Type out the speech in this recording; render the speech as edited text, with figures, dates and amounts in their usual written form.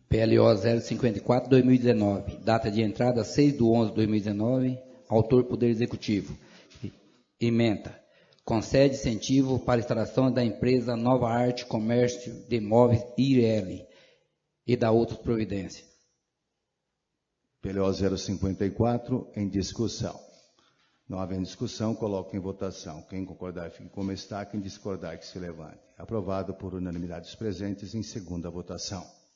PLO 054/2019, data de entrada 6/11/2019, autor Poder Executivo. Ementa. Concede incentivo para instalação da empresa Nova Arte Comércio de Imóveis IRL e da outras providências. PLO 054 em discussão. Não havendo discussão, coloco em votação. Quem concordar, fique como está. Quem discordar, que se levante. Aprovado por unanimidade dos presentes em segunda votação.